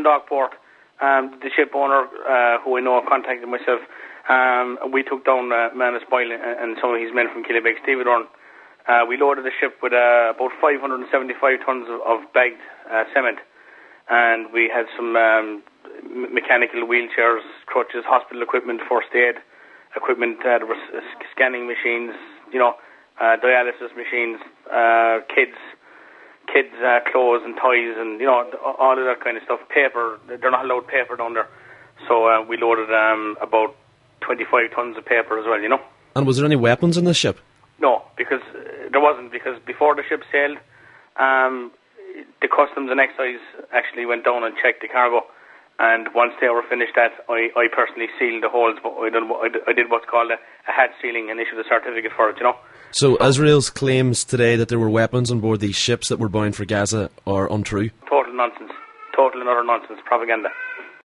Dockport. The ship owner, who I know, contacted myself. We took down Manus Boyle and some of his men from Killybegs, Stevedorn. We loaded the ship with about 575 tons of bagged cement, and we had some mechanical wheelchairs, crutches, hospital equipment, first aid equipment. There was scanning machines, dialysis machines, kids' clothes and toys, and all of that kind of stuff. Paper, they're not allowed paper down there, so we loaded about 25 tons of paper as well. And was there any weapons in this ship? No, because there wasn't. Because before the ship sailed, the customs and excise actually went down and checked the cargo. And once they were finished that, I personally sealed the holes. But I did what's called a hatch sealing and issued a certificate for it. So Israel's claims today that there were weapons on board these ships that were bound for Gaza are untrue? Total nonsense. Total and utter nonsense. Propaganda.